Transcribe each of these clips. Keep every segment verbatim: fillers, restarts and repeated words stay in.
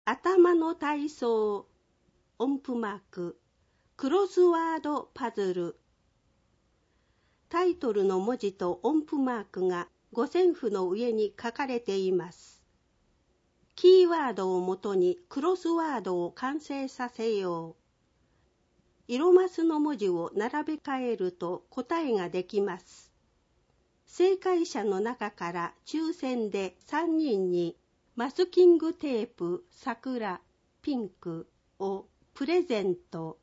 頭の体操、音符マーク、クロスワードパズル。タイトルの文字と音符マークが五線譜の上に書かれています。キーワードをもとにクロスワードを完成させよう。色マスの文字を並べ替えると答えができます。正解者の中から抽選でさんにんにマスキングテープ、桜、ピンクをプレゼント。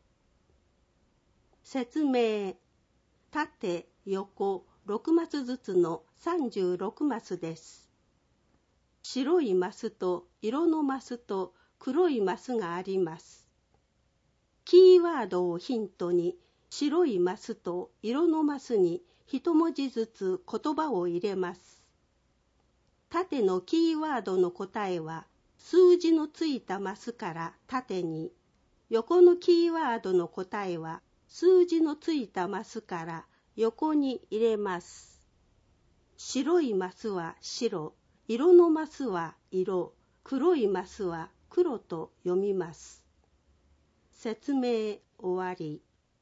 説明。縦、横、ろくマスずつのさんじゅうろくマスです。白いマスと色のマスと黒いマスがあります。キーワードをヒントに白いマスと色のマスに一文字ずつ言葉を入れます。縦のキーワードの答えは数字のついたマスから縦に、横のキーワードの答えは数字のついたマスから横に入れます。白いマスは白、色のマスは色、黒いマスは黒と読みます。説明終わり。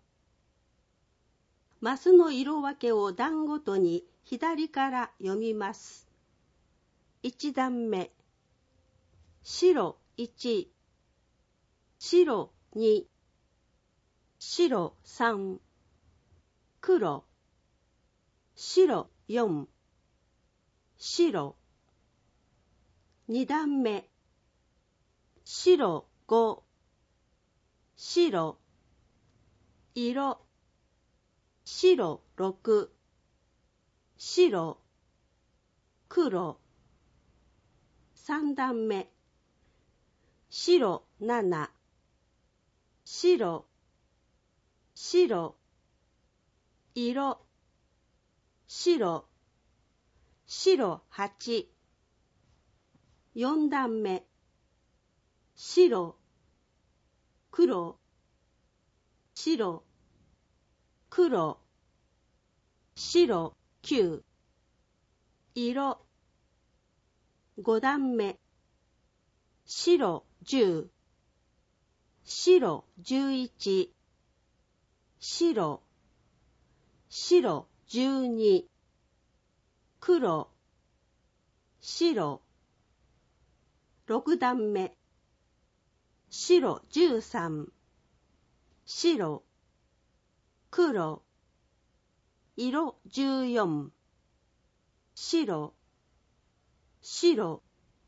マスの色分けを段ごとに左から読みます。いち段目、白いち、白に、白さん、黒、白よん、白。に段目、白ご、白、色、白ろく、白、黒。さん段目、白なな、白、白、色、白、白はち。よん段目、白、黒、白、黒、白きゅう。色。ご段目、白じゅう、白じゅういち、白、白じゅうに、黒、白。ろく段目、白じゅうさん、白、黒、色じゅうよん、白、白。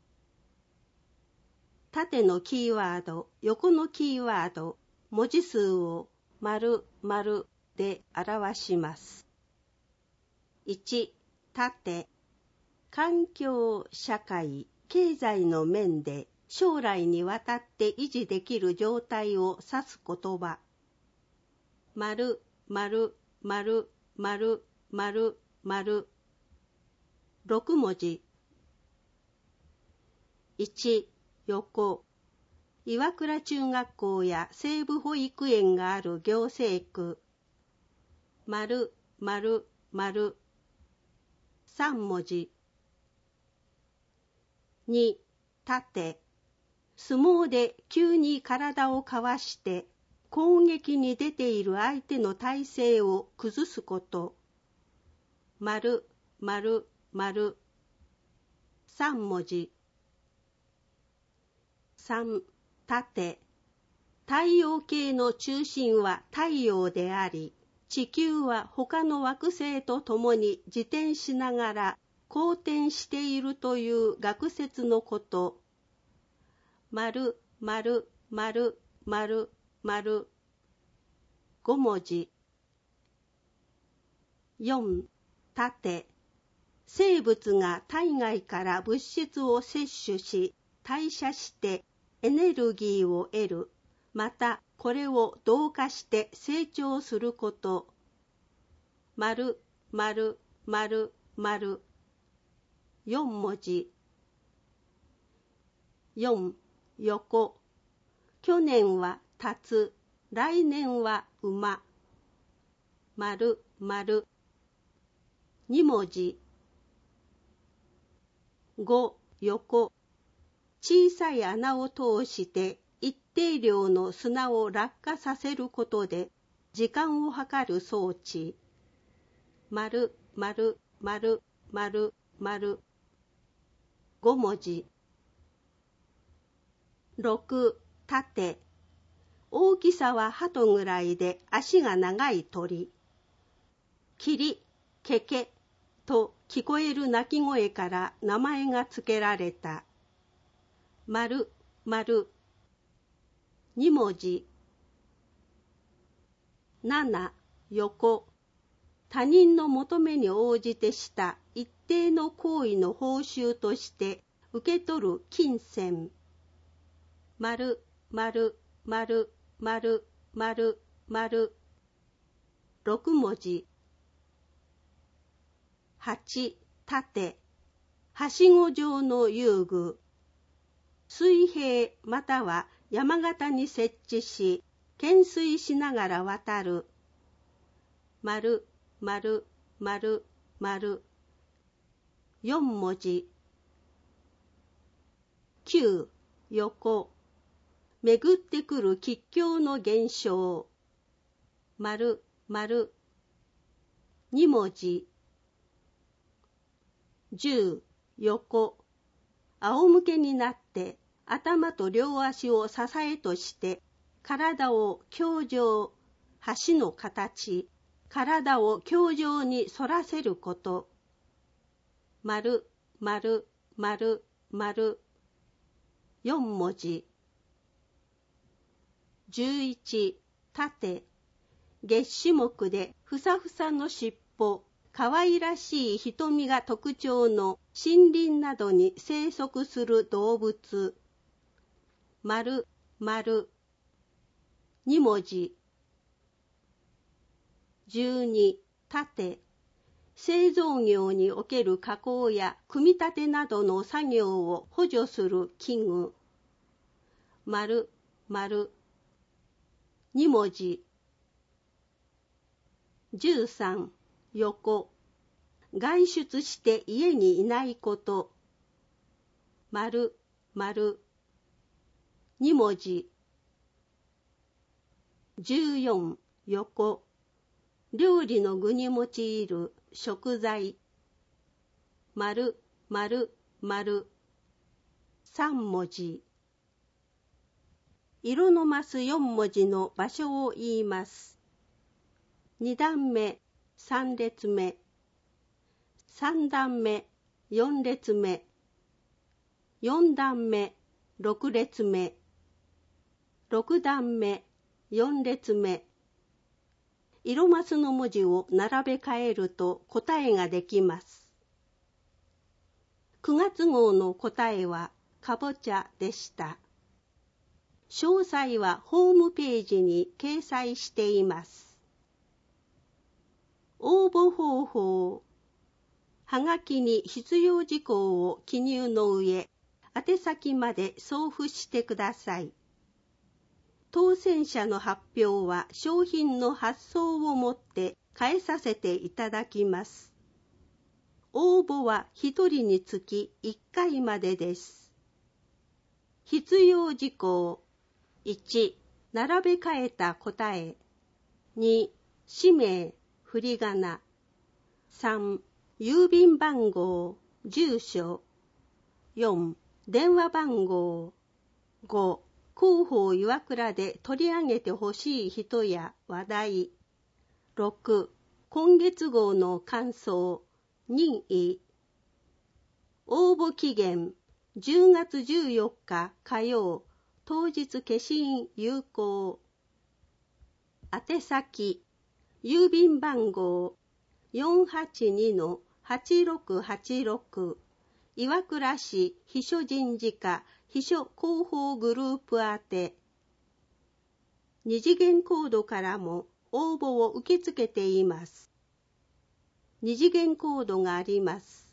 縦のキーワード、横のキーワード、文字数を丸、丸で表します。いち、縦、環境、社会、経済の面で将来にわたって維持できる状態を指す言葉。丸、丸、丸、丸、丸、丸。ろく文字。いち、横。岩倉中学校や西部保育園がある行政区。丸、丸、丸。さん文字。に、縦。相撲で急に体をかわして攻撃に出ている相手の体勢を崩すこと。丸、丸、丸。さん文字。さん、縦。太陽系の中心は太陽であり、地球は他の惑星と共に自転しながら公転しているという学説のこと。丸、丸、丸、丸、丸。ご文字。よん、縦。生物が体外から物質を摂取し、代謝してエネルギーを得る。また、これを同化して成長すること。丸、丸、丸、丸。よん文字。よん、横。去年は立つ、来年は馬。丸、丸。に文字。ご、横。 小さい穴を通して一定量の砂を落下させることで時間を計る装置。丸、丸、丸、丸、丸。ご文字。ろく、縦。大きさは鳩ぐらいで足が長い鳥。霧、けけと聞こえる鳴き声から名前が付けられた。丸、丸。に文字。なな、横。他人の求めに応じてした一定の行為の報酬として受け取る金銭。丸、丸、丸、丸、丸、丸。ろく文字。はち、縦。はしご状の遊具。水平または山形に設置し、懸垂しながら渡る。丸、丸、丸、丸。よん文字。きゅう、横。巡ってくる吉凶の現象。丸、丸。に文字。じゅう、横。仰向けになって頭と両足を支えとして体を橋上、橋の形、体を橋上に反らせること。丸、丸、丸、丸。よん文字。じゅういち、縦。月種目でふさふさの尻尾、かわいらしい瞳が特徴の森林などに生息する動物。丸、丸。に文字。じゅうに、縦。製造業における加工や組み立てなどの作業を補助する器具。丸、丸。に文字。じゅうさん、横。外出して家にいないこと。丸、丸。に文字。じゅうよん、横。料理の具に用いる食材。丸、丸、丸。さん文字。色の増すよん文字の場所を言います。に段目、さん列目。さん段目、よん列目。よん段目、ろく列目。ろく段目、よん列目。色マスの文字を並べ替えると答えができます。くがつ号の答えはかぼちゃでした。詳細はホームページに掲載しています。応募方法。はがきに必要事項を記入の上、宛先まで送付してください。当選者の発表は商品の発送をもって返させていただきます。応募はひとりにつきいっかいまでです。必要事項。いち、並べ替えた答え。に、氏名、振り仮名。さん、郵便番号、住所。よん、電話番号。ご、広報岩倉で取り上げてほしい人や話題。ろく、今月号の感想、任意。応募期限、じゅうがつじゅうよっか火曜、当日消印有効。宛先、郵便番号 よんはちにのはちろくはちろく 岩倉市秘書人事課秘書広報グループ宛て。二次元コードからも応募を受け付けています。二次元コードがあります。